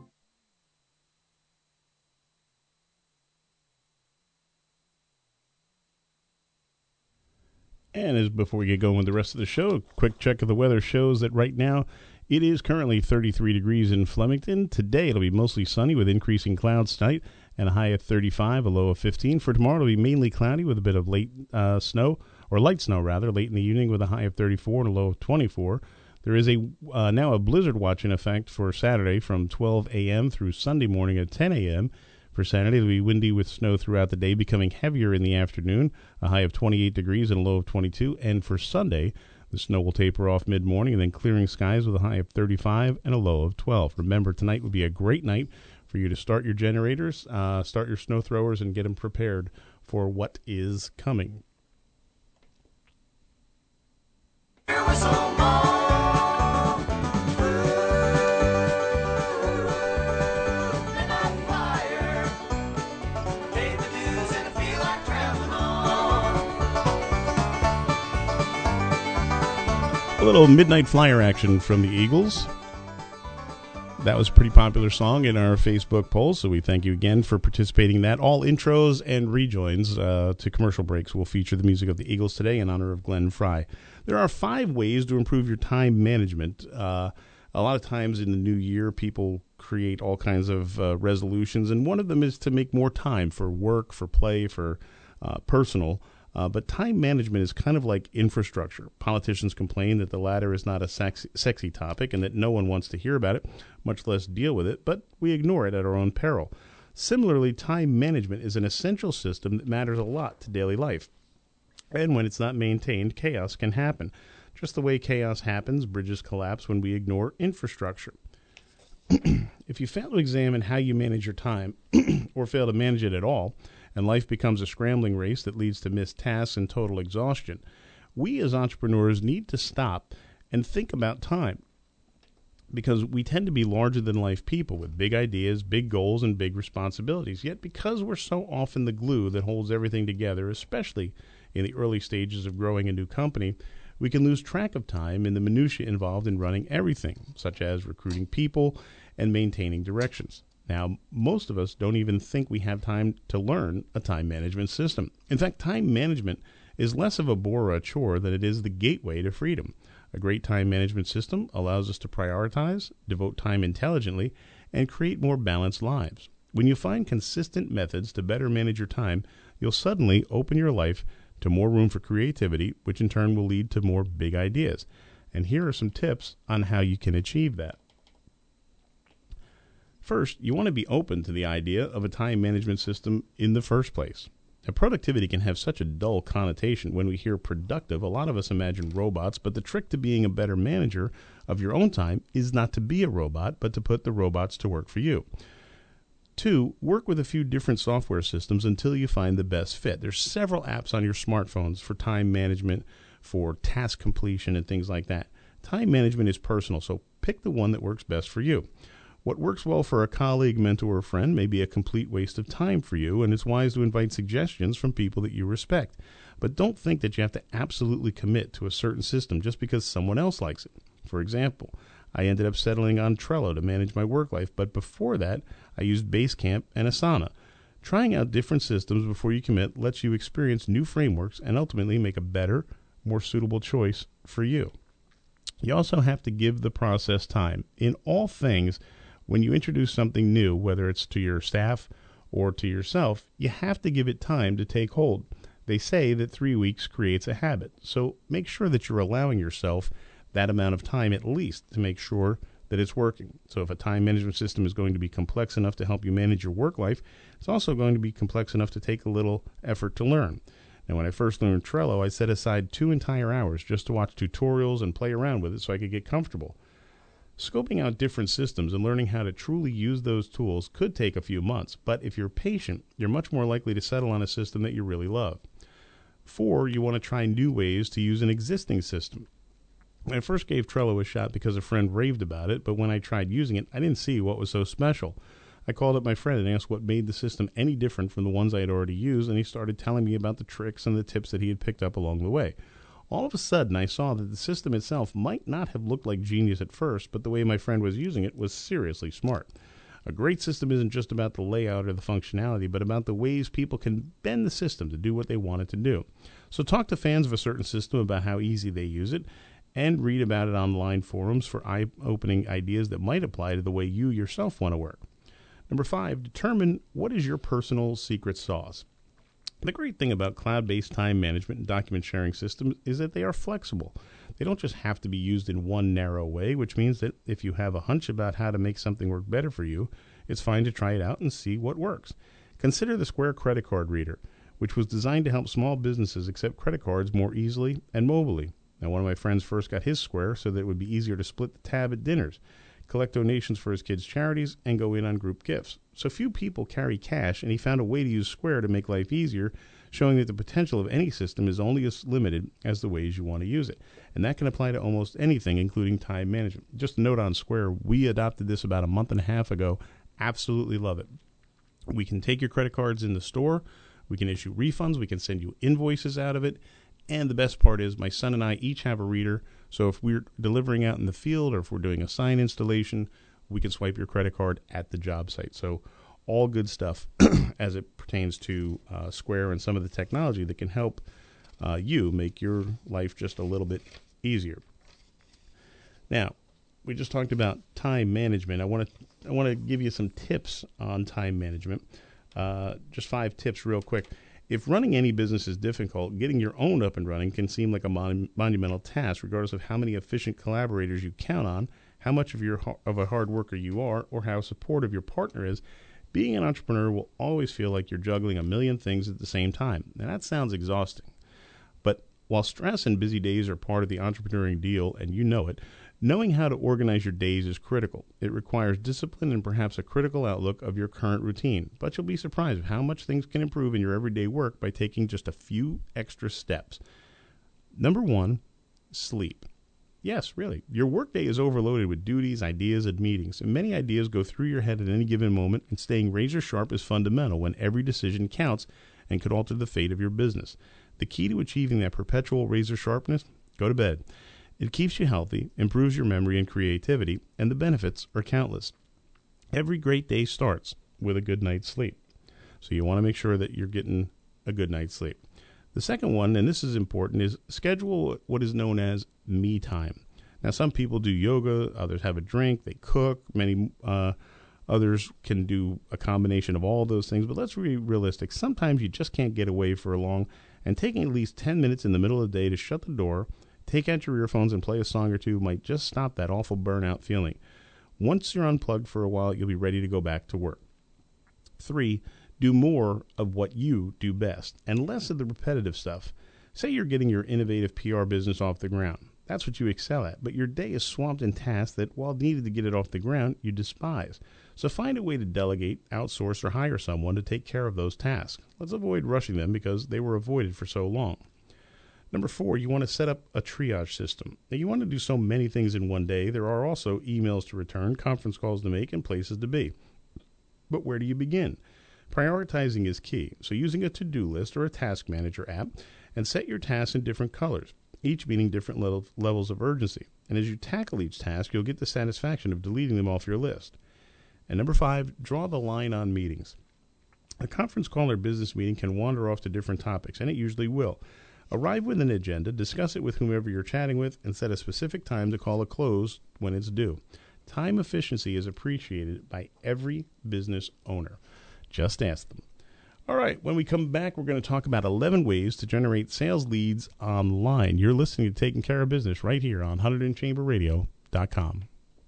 And as before we get going with the rest of the show, a quick check of the weather shows that right now it is currently thirty-three degrees in Flemington. Today it'll be mostly sunny with increasing clouds tonight and a high of thirty-five, a low of fifteen. For tomorrow it'll be mainly cloudy with a bit of late uh, snow, or light snow rather, late in the evening with a high of thirty-four and a low of twenty-four. There is a uh, now a blizzard watch in effect for Saturday from twelve a.m. through Sunday morning at ten a.m. For Saturday, it'll be windy with snow throughout the day, becoming heavier in the afternoon, a high of twenty-eight degrees and a low of twenty-two. And for Sunday, the snow will taper off mid-morning and then clearing skies with a high of thirty-five and a low of twelve. Remember, tonight would be a great night for you to start your generators, uh, start your snow throwers, and get them prepared for what is coming. A little Midnight Flyer action from the Eagles. That was a pretty popular song in our Facebook poll, so we thank you again for participating in that. All intros and rejoins uh, to commercial breaks will feature the music of the Eagles today in honor of Glenn Fry. There are five ways to improve your time management. Uh, a lot of times in the new year, people create all kinds of uh, resolutions, and one of them is to make more time for work, for play, for uh, personal. Uh, but time management is kind of like infrastructure. Politicians complain that the latter is not a sexy, sexy topic and that no one wants to hear about it, much less deal with it, but we ignore it at our own peril. Similarly, time management is an essential system that matters a lot to daily life. And when it's not maintained, chaos can happen. Just the way chaos happens, bridges collapse when we ignore infrastructure. If you fail to examine how you manage your time or fail to manage it at all, and life becomes a scrambling race that leads to missed tasks and total exhaustion, we as entrepreneurs need to stop and think about time. because we tend to be larger-than-life people with big ideas, big goals, and big responsibilities. Yet because we're so often the glue that holds everything together, especially in the early stages of growing a new company, we can lose track of time in the minutiae involved in running everything, such as recruiting people and maintaining directions. Now, most of us don't even think we have time to learn a time management system. In fact, time management is less of a bore or a chore than it is the gateway to freedom. A great time management system allows us to prioritize, devote time intelligently, and create more balanced lives. When you find consistent methods to better manage your time, you'll suddenly open your life to more room for creativity, which in turn will lead to more big ideas. And here are some tips on how you can achieve that. First, you want to be open to the idea of a time management system in the first place. Now, productivity can have such a dull connotation. When we hear productive, a lot of us imagine robots, but the trick to being a better manager of your own time is not to be a robot, but to put the robots to work for you. Two, work with a few different software systems until you find the best fit. There's several apps on your smartphones for time management, for task completion, and things like that. Time management is personal, so pick the one that works best for you. What works well for a colleague, mentor, or friend may be a complete waste of time for you, and it's wise to invite suggestions from people that you respect. But don't think that you have to absolutely commit to a certain system just because someone else likes it. For example, I ended up settling on Trello to manage my work life, but before that, I used Basecamp and Asana. Trying out different systems before you commit lets you experience new frameworks and ultimately make a better, more suitable choice for you. You also have to give the process time. In all things, when you introduce something new, whether it's to your staff or to yourself, you have to give it time to take hold. They say that three weeks creates a habit, so make sure that you're allowing yourself that amount of time at least to make sure that it's working. So if a time management system is going to be complex enough to help you manage your work life, it's also going to be complex enough to take a little effort to learn. Now, when I first learned Trello, I set aside two entire hours just to watch tutorials and play around with it so I could get comfortable. Scoping out different systems and learning how to truly use those tools could take a few months, but if you're patient, you're much more likely to settle on a system that you really love. Four, you want to try new ways to use an existing system. I first gave Trello a shot because a friend raved about it, but when I tried using it, I didn't see what was so special. I called up my friend and asked what made the system any different from the ones I had already used, and he started telling me about the tricks and the tips that he had picked up along the way. All of a sudden, I saw that the system itself might not have looked like genius at first, but the way my friend was using it was seriously smart. A great system isn't just about the layout or the functionality, but about the ways people can bend the system to do what they want it to do. So talk to fans of a certain system about how easy they use it, and read about it on online forums for eye-opening ideas that might apply to the way you yourself want to work. Number five, determine what is your personal secret sauce. The great thing about cloud-based time management and document sharing systems is that they are flexible. They don't just have to be used in one narrow way, which means that if you have a hunch about how to make something work better for you, it's fine to try it out and see what works. Consider the Square Credit Card Reader, which was designed to help small businesses accept credit cards more easily and mobilely. Now, one of my friends first got his Square so that it would be easier to split the tab at dinners, collect donations for his kids' charities, and go in on group gifts. So few people carry cash, and he found a way to use Square to make life easier, showing that the potential of any system is only as limited as the ways you want to use it. And that can apply to almost anything, including time management. Just a note on Square, we adopted this about a month and a half ago. Absolutely love it. We can take your credit cards in the store. We can issue refunds. We can send you invoices out of it. And the best part is my son and I each have a reader, so if we're delivering out in the field or if we're doing a sign installation, we can swipe your credit card at the job site. So all good stuff as it pertains to uh, Square and some of the technology that can help uh, you make your life just a little bit easier. Now, we just talked about time management. I want to I want to give you some tips on time management. Uh, just five tips real quick. If running any business is difficult, getting your own up and running can seem like a mon- monumental task, regardless of how many efficient collaborators you count on, how much of your of a hard worker you are, or how supportive your partner is. Being an entrepreneur will always feel like you're juggling a million things at the same time, and that sounds exhausting. But while stress and busy days are part of the entrepreneuring deal, and you know it, knowing how to organize your days is critical. It requires discipline and perhaps a critical outlook of your current routine, but you'll be surprised at how much things can improve in your everyday work by taking just a few extra steps. Number one, sleep. Yes, really. Your workday is overloaded with duties, ideas, and meetings, and many ideas go through your head at any given moment, and staying razor sharp is fundamental when every decision counts and could alter the fate of your business. The key to achieving that perpetual razor sharpness? Go to bed. It keeps you healthy, improves your memory and creativity, and the benefits are countless. Every great day starts with a good night's sleep. So you want to make sure that you're getting a good night's sleep. The second one, and this is important, is schedule what is known as me time. Now, some people do yoga, others have a drink, they cook, many uh, others can do a combination of all those things, but let's be realistic. Sometimes you just can't get away for long, and taking at least ten minutes in the middle of the day to shut the door, take out your earphones and play a song or two might just stop that awful burnout feeling. Once you're unplugged for a while, you'll be ready to go back to work. Three, do more of what you do best and less of the repetitive stuff. Say you're getting your innovative P R business off the ground. That's what you excel at, but your day is swamped in tasks that, while needed to get it off the ground, you despise. So find a way to delegate, outsource, or hire someone to take care of those tasks. Let's avoid rushing them because they were avoided for so long. Number four, you want to set up a triage system. Now, you want to do so many things in one day. There are also emails to return, conference calls to make, and places to be. But where do you begin? Prioritizing is key. So using a to-do list or a task manager app, and set your tasks in different colors, each meaning different level, levels of urgency. And as you tackle each task, you'll get the satisfaction of deleting them off your list. And number five, draw the line on meetings. A conference call or business meeting can wander off to different topics, and it usually will. Arrive with an agenda, discuss it with whomever you're chatting with, and set a specific time to call a close when it's due. Time efficiency is appreciated by every business owner. Just ask them. All right, when we come back, we're going to talk about eleven ways to generate sales leads online. You're listening to Taking Care of Business right here on one hundred chamber radio dot com.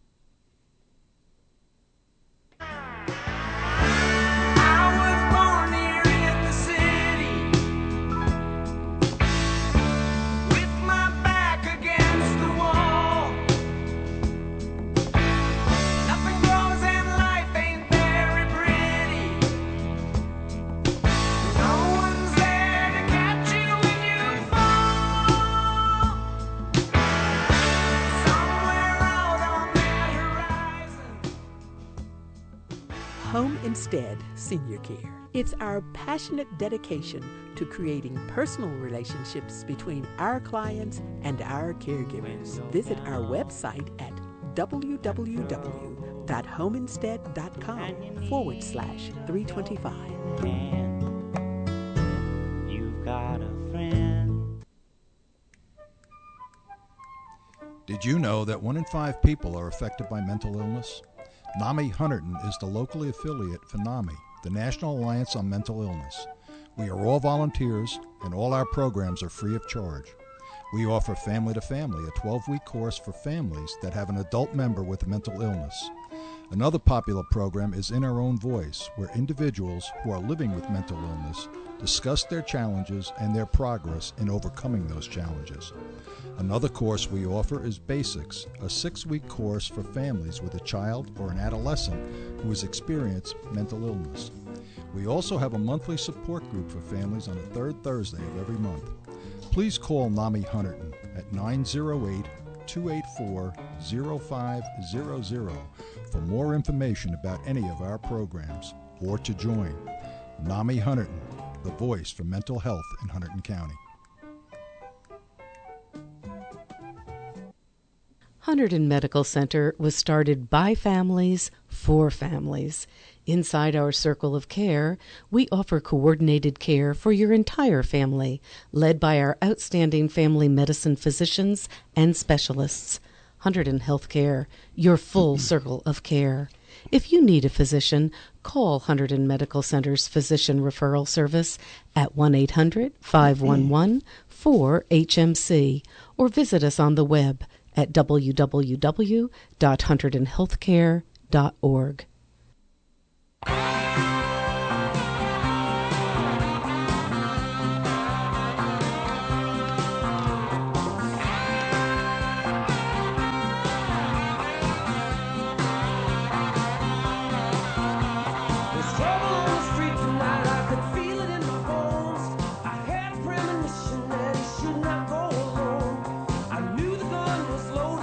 Home Instead Senior Care. It's our passionate dedication to creating personal relationships between our clients and our caregivers. Visit our website at www.homeinstead.com forward slash 325. You've got a friend. Did you know that one in five people are affected by mental illness? NAMI Hunterdon is the locally affiliate for NAMI, the National Alliance on Mental Illness. We are all volunteers, and all our programs are free of charge. We offer Family to Family, a twelve-week course for families that have an adult member with a mental illness. Another popular program is In Our Own Voice, where individuals who are living with mental illness discuss their challenges and their progress in overcoming those challenges. Another course we offer is Basics, a six-week course for families with a child or an adolescent who has experienced mental illness. We also have a monthly support group for families on the third Thursday of every month. Please call NAMI Hunterdon at nine oh eight, two eight four, oh five hundred for more information about any of our programs or to join. NAMI Hunterdon, the voice for mental health in Hunterdon County. Hunterdon Medical Center was started by families for families. Inside our circle of care, we offer coordinated care for your entire family, led by our outstanding family medicine physicians and specialists. Hunterdon Healthcare, your full circle of care. If you need a physician, call Hunterdon Medical Center's Physician Referral Service at one eight hundred, five one one, four H M C or visit us on the web at w w w dot hunterdon healthcare dot org. Slow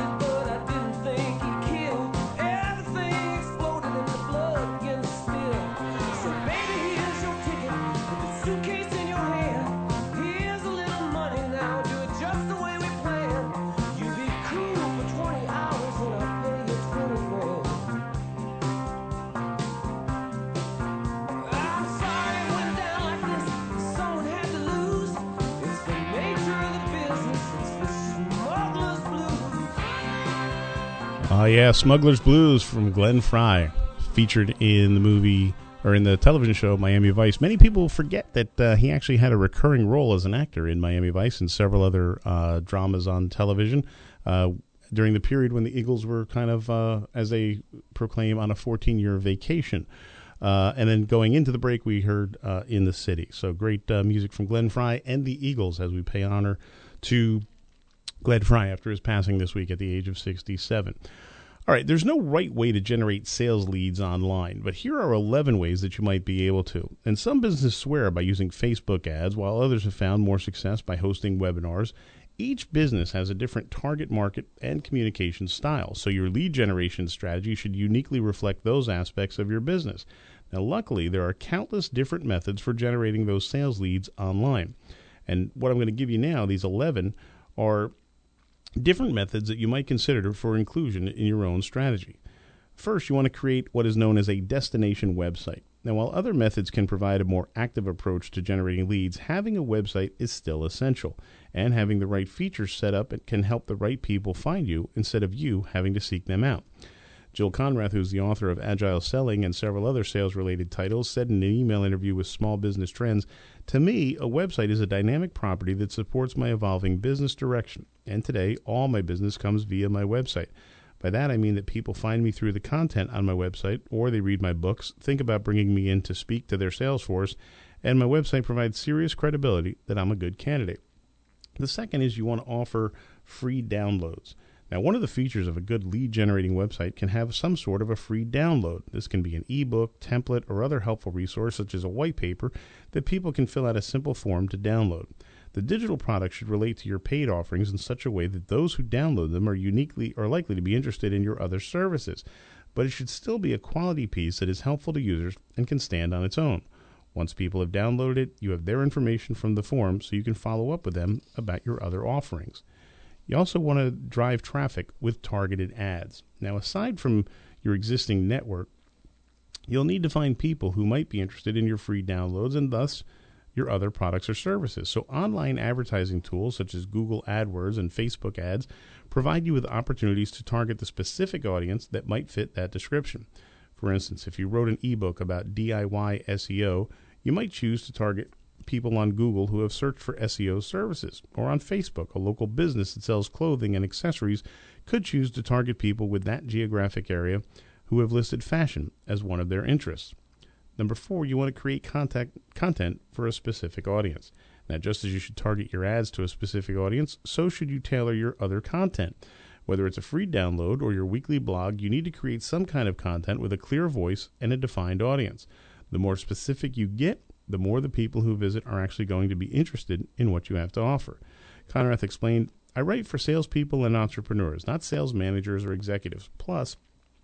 Oh, yeah, Smuggler's Blues from Glenn Frey, featured in the movie, or in the television show Miami Vice. Many people forget that uh, he actually had a recurring role as an actor in Miami Vice and several other uh, dramas on television uh, during the period when the Eagles were kind of, uh, as they proclaim, on a fourteen-year vacation. Uh, and then going into the break, we heard uh, In the City. So great uh, music from Glenn Frey and the Eagles as we pay honor to Glenn Frey after his passing this week at the age of sixty-seven. All right, there's no right way to generate sales leads online, but here are eleven ways that you might be able to. And some businesses swear by using Facebook ads, while others have found more success by hosting webinars. Each business has a different target market and communication style, so your lead generation strategy should uniquely reflect those aspects of your business. Now, luckily, there are countless different methods for generating those sales leads online. And what I'm going to give you now, these eleven, are different methods that you might consider for inclusion in your own strategy. First, you want to create what is known as a destination website. Now, while other methods can provide a more active approach to generating leads, having a website is still essential, and having the right features set up it can help the right people find you instead of you having to seek them out. Jill Conrath, who's the author of Agile Selling and several other sales-related titles, said in an email interview with Small Business Trends, "To me, a website is a dynamic property that supports my evolving business direction, and today all my business comes via my website. By that I mean that people find me through the content on my website, or they read my books, think about bringing me in to speak to their sales force, and my website provides serious credibility that I'm a good candidate." The second is you want to offer free downloads. Now, one of the features of a good lead-generating website can have some sort of a free download. This can be an ebook, template, or other helpful resource, such as a white paper, that people can fill out a simple form to download. The digital product should relate to your paid offerings in such a way that those who download them are uniquely or likely to be interested in your other services. But it should still be a quality piece that is helpful to users and can stand on its own. Once people have downloaded it, you have their information from the form, so you can follow up with them about your other offerings. You also want to drive traffic with targeted ads. Now, aside from your existing network, you'll need to find people who might be interested in your free downloads and thus your other products or services. So online advertising tools such as Google AdWords and Facebook ads provide you with opportunities to target the specific audience that might fit that description. For instance, if you wrote an ebook about D I Y S E O, you might choose to target people on Google who have searched for S E O services, or on Facebook, a local business that sells clothing and accessories could choose to target people with that geographic area who have listed fashion as one of their interests. Number four, you want to create contact, content for a specific audience. Now, just as you should target your ads to a specific audience, so should you tailor your other content. Whether it's a free download or your weekly blog, you need to create some kind of content with a clear voice and a defined audience. The more specific you get, the more the people who visit are actually going to be interested in what you have to offer. Conrath explained, "I write for salespeople and entrepreneurs, not sales managers or executives. Plus,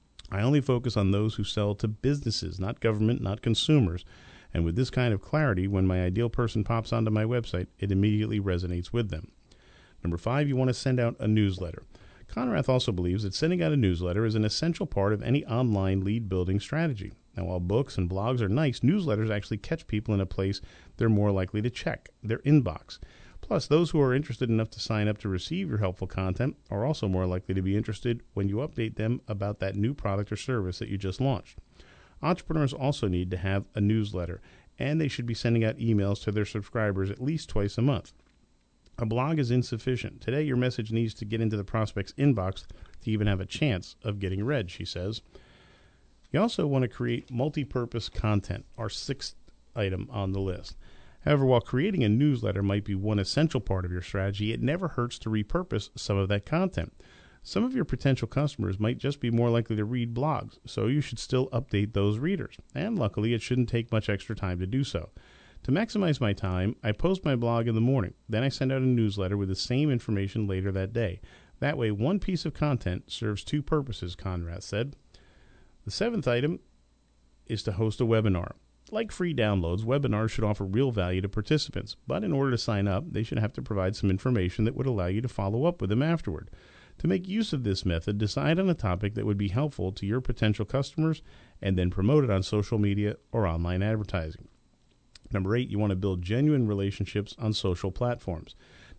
I only focus on those who sell to businesses, not government, not consumers. And with this kind of clarity, when my ideal person pops onto my website, it immediately resonates with them." Number five, you want to send out a newsletter. Conrath also believes that sending out a newsletter is an essential part of any online lead building strategy. Now, while books and blogs are nice, newsletters actually catch people in a place they're more likely to check, their inbox. Plus, those who are interested enough to sign up to receive your helpful content are also more likely to be interested when you update them about that new product or service that you just launched. Entrepreneurs also need to have a newsletter, and they should be sending out emails to their subscribers at least twice a month. A blog is insufficient. Today, your message needs to get into the prospect's inbox to even have a chance of getting read, she says. You also want to create multi-purpose content, our sixth item on the list. However, while creating a newsletter might be one essential part of your strategy, it never hurts to repurpose some of that content. Some of your potential customers might just be more likely to read blogs, so you should still update those readers. And luckily, it shouldn't take much extra time to do so. To maximize my time, I post my blog in the morning. Then I send out a newsletter with the same information later that day. That way, one piece of content serves two purposes, Conrath said. The seventh item is to host a webinar. Like free downloads, webinars should offer real value to participants, but in order to sign up, they should have to provide some information that would allow you to follow up with them afterward. To make use of this method, decide on a topic that would be helpful to your potential customers and then promote it on social media or online advertising. Number eight, you want to build genuine relationships on social platforms.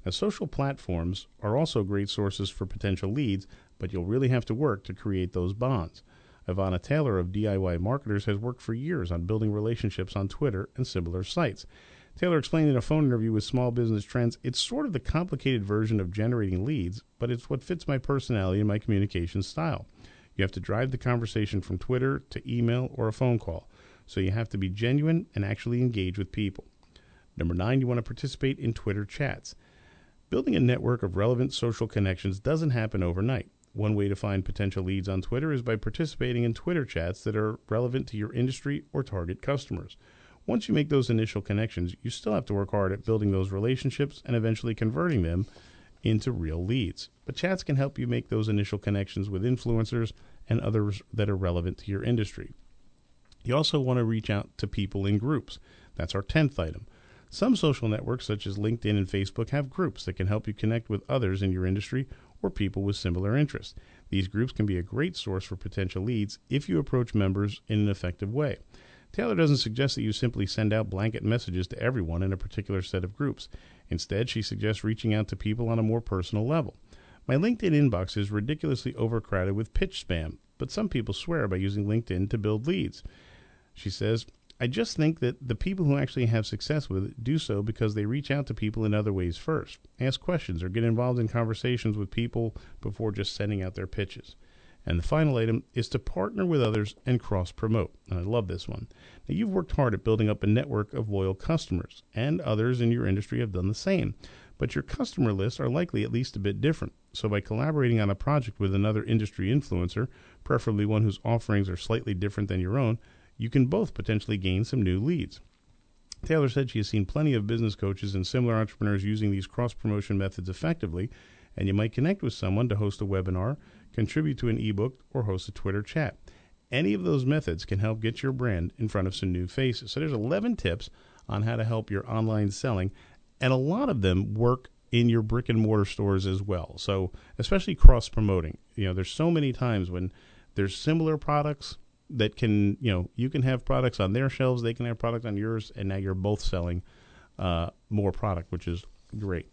Now, social platforms are also great sources for potential leads, but you'll really have to work to create those bonds. Ivana Taylor of D I Y Marketers has worked for years on building relationships on Twitter and similar sites. Taylor explained in a phone interview with Small Business Trends, it's sort of the complicated version of generating leads, but it's what fits my personality and my communication style. You have to drive the conversation from Twitter to email or a phone call, so you have to be genuine and actually engage with people. Number nine, you want to participate in Twitter chats. Building a network of relevant social connections doesn't happen overnight. One way to find potential leads on Twitter is by participating in Twitter chats that are relevant to your industry or target customers. Once you make those initial connections, you still have to work hard at building those relationships and eventually converting them into real leads. But chats can help you make those initial connections with influencers and others that are relevant to your industry. You also want to reach out to people in groups. That's our tenth item. Some social networks, such as LinkedIn and Facebook, have groups that can help you connect with others in your industry or people with similar interests. These groups can be a great source for potential leads if you approach members in an effective way. Taylor doesn't suggest that you simply send out blanket messages to everyone in a particular set of groups. Instead, she suggests reaching out to people on a more personal level. My LinkedIn inbox is ridiculously overcrowded with pitch spam, but some people swear by using LinkedIn to build leads. She says, I just think that the people who actually have success with it do so because they reach out to people in other ways first, ask questions, or get involved in conversations with people before just sending out their pitches. And the final item is to partner with others and cross-promote. And I love this one. Now, you've worked hard at building up a network of loyal customers, and others in your industry have done the same. But your customer lists are likely at least a bit different. So by collaborating on a project with another industry influencer, preferably one whose offerings are slightly different than your own, you can both potentially gain some new leads. Taylor said she has seen plenty of business coaches and similar entrepreneurs using these cross-promotion methods effectively, and you might connect with someone to host a webinar, contribute to an ebook, or host a Twitter chat. Any of those methods can help get your brand in front of some new faces. So there's eleven tips on how to help your online selling, and a lot of them work in your brick and mortar stores as well. So especially cross-promoting. You know, there's so many times when there's similar products that can, you know, you can have products on their shelves, they can have product on yours, and now you're both selling uh, more product, which is great.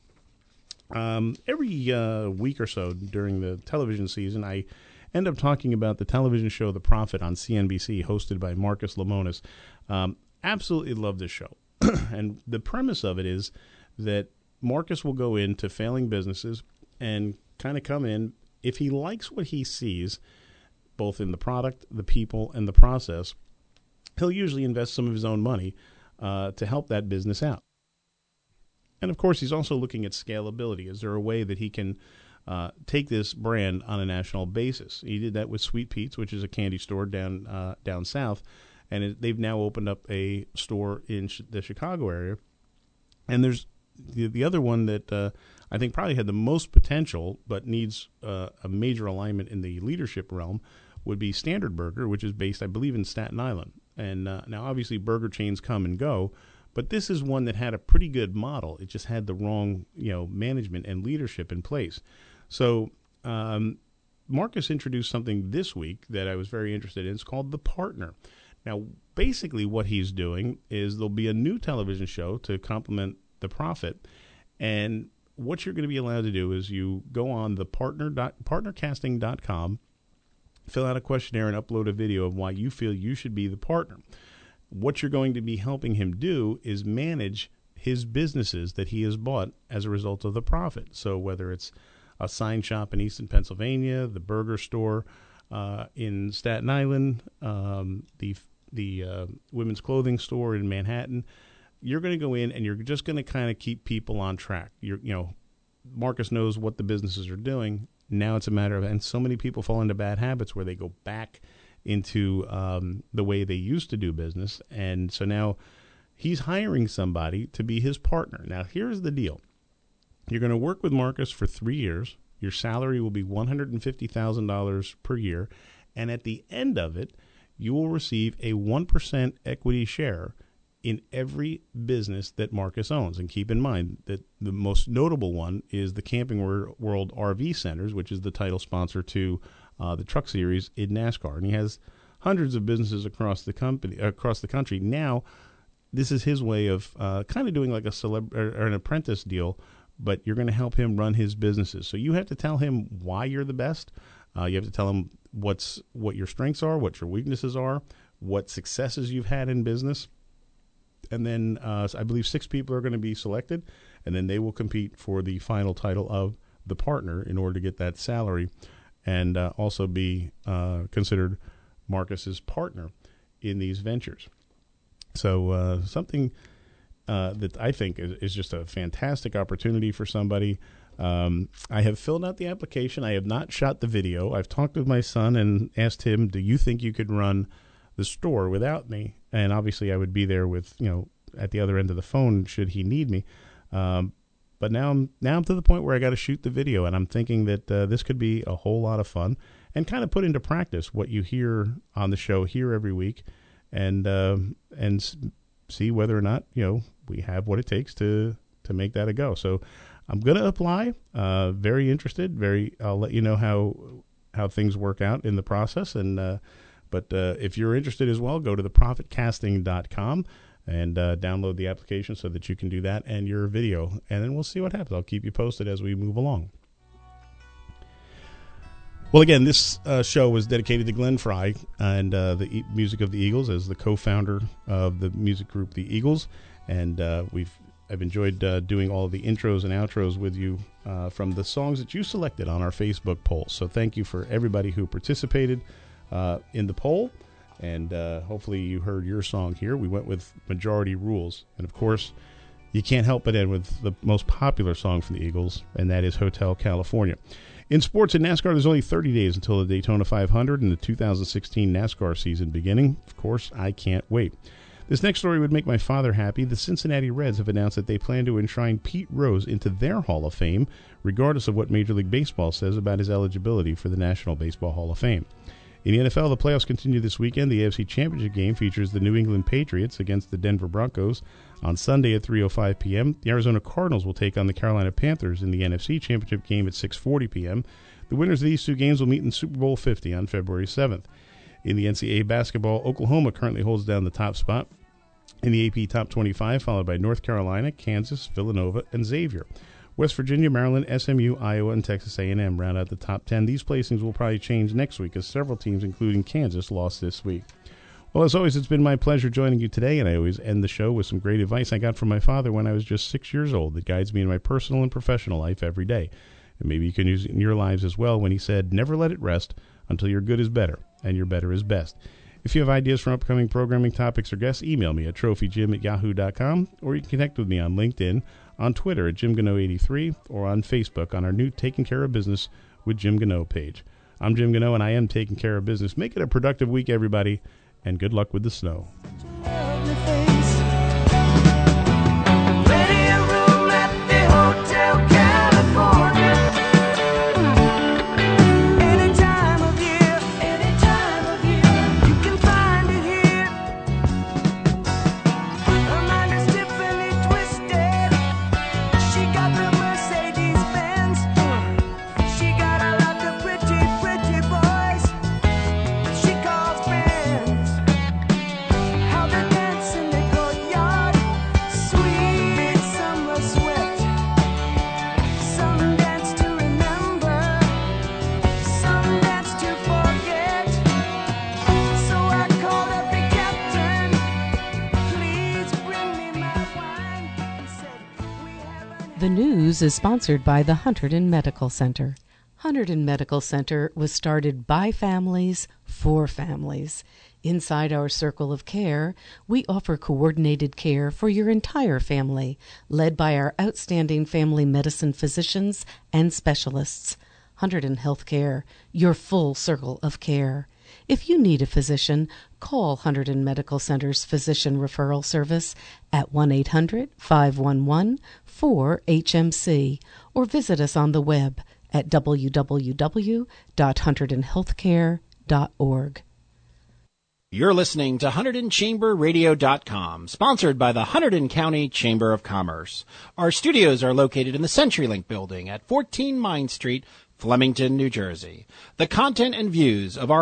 Um, every uh, week or so during the television season, I end up talking about the television show The Profit on C N B C, hosted by Marcus Lemonis. Um, absolutely love this show. And the premise of it is that Marcus will go into failing businesses and kind of come in. If he likes what he sees, both in the product, the people, and the process, he'll usually invest some of his own money uh, to help that business out. And, of course, he's also looking at scalability. Is there a way that he can uh, take this brand on a national basis? He did that with Sweet Pete's, which is a candy store down uh, down south, and it, they've now opened up a store in sh- the Chicago area. And there's the, the other one that uh, I think probably had the most potential but needs uh, a major alignment in the leadership realm would be Standard Burger, which is based, I believe, in Staten Island. And uh, now, obviously, burger chains come and go, but this is one that had a pretty good model. It just had the wrong, you know, management and leadership in place. So um, Marcus introduced something this week that I was very interested in. It's called The Partner. Now, basically what he's doing is there'll be a new television show to complement The Profit, and what you're going to be allowed to do is you go on the partner dot partnercasting dot com, fill out a questionnaire, and upload a video of why you feel you should be the partner. What you're going to be helping him do is manage his businesses that he has bought as a result of The Profit. So whether it's a sign shop in Easton, Pennsylvania, the burger store uh, in Staten Island, um, the the uh, women's clothing store in Manhattan, you're going to go in and you're just going to kind of keep people on track. You're, you know, Marcus knows what the businesses are doing. Now it's a matter of, and so many people fall into bad habits where they go back into um, the way they used to do business. And so now he's hiring somebody to be his partner. Now, here's the deal. You're going to work with Marcus for three years. Your salary will be one hundred fifty thousand dollars per year. And at the end of it, you will receive a one percent equity share in every business that Marcus owns. And keep in mind that the most notable one is the Camping World R V Centers, which is the title sponsor to uh, the Truck Series in NASCAR. And he has hundreds of businesses across the company, across the country. Now, this is his way of uh, kind of doing like a celeb or, or an apprentice deal but you're going to help him run his businesses. So you have to tell him why you're the best. Uh, you have to tell him what's what your strengths are, what your weaknesses are, what successes you've had in business. And then uh, I believe six people are going to be selected, and then they will compete for the final title of the partner in order to get that salary and uh, also be uh, considered Marcus's partner in these ventures. So uh, something uh, that I think is, is just a fantastic opportunity for somebody. Um, I have filled out the application. I have not shot the video. I've talked with my son and asked him, do you think you could run the store without me? And obviously I would be there with, you know, at the other end of the phone should he need me. Um, but now I'm now I'm to the point where I got to shoot the video, and I'm thinking that uh, this could be a whole lot of fun and kind of put into practice what you hear on the show here every week, and uh, and s- see whether or not, you know, we have what it takes to to make that a go. So I'm going to apply. Uh, very interested. Very. I'll let you know how how things work out in the process. And uh, but uh, if you're interested as well, go to the profit casting dot com and uh, download the application so that you can do that and your video. And then we'll see what happens. I'll keep you posted as we move along. Well, again, this uh, show was dedicated to Glenn Frey and uh, the e- music of the Eagles as the co-founder of the music group The Eagles. And uh, we've I've enjoyed uh, doing all the intros and outros with you uh, from the songs that you selected on our Facebook poll. So thank you for everybody who participated uh, in the poll. And uh, hopefully you heard your song here. We went with Majority Rules. And, of course, you can't help but end with the most popular song from the Eagles, and that is Hotel California. In sports and NASCAR, there's only thirty days until the Daytona five hundred and the two thousand sixteen NASCAR season beginning. Of course, I can't wait. This next story would make my father happy. The Cincinnati Reds have announced that they plan to enshrine Pete Rose into their Hall of Fame, regardless of what Major League Baseball says about his eligibility for the National Baseball Hall of Fame. In the N F L, the playoffs continue this weekend. The A F C Championship game features the New England Patriots against the Denver Broncos on Sunday at three oh five p.m. The Arizona Cardinals will take on the Carolina Panthers in the N F C Championship game at six forty p.m. The winners of these two games will meet in Super Bowl fifty on February seventh. In the N C double A basketball, Oklahoma currently holds down the top spot in the A P Top twenty-five, followed by North Carolina, Kansas, Villanova, and Xavier. West Virginia, Maryland, S M U, Iowa, and Texas A and M round out the top ten. These placings will probably change next week as several teams, including Kansas, lost this week. Well, as always, it's been my pleasure joining you today, and I always end the show with some great advice I got from my father when I was just six years old that guides me in my personal and professional life every day. And maybe you can use it in your lives as well when he said, never let it rest until your good is better and your better is best. If you have ideas for upcoming programming topics or guests, email me at trophy jim at yahoo dot com, or you can connect with me on LinkedIn, on Twitter at Jim Gano eighty-three, or on Facebook on our new Taking Care of Business with Jim Gano page. I'm Jim Gano, and I am taking care of business. Make it a productive week, everybody, and good luck with the snow. The news is sponsored by the Hunterdon Medical Center. Hunterdon Medical Center was started by families for families. Inside our circle of care, we offer coordinated care for your entire family, led by our outstanding family medicine physicians and specialists. Hunterdon Healthcare, your full circle of care. If you need a physician, call Hunterdon Medical Center's Physician Referral Service at one eight hundred, five one one, four H M C or visit us on the web at w w w dot hunterdon healthcare dot org. You're listening to Hunterdon Chamber Radio dot com, sponsored by the Hunterdon County Chamber of Commerce. Our studios are located in the CenturyLink building at fourteen Mine Street, Flemington, New Jersey. The content and views of our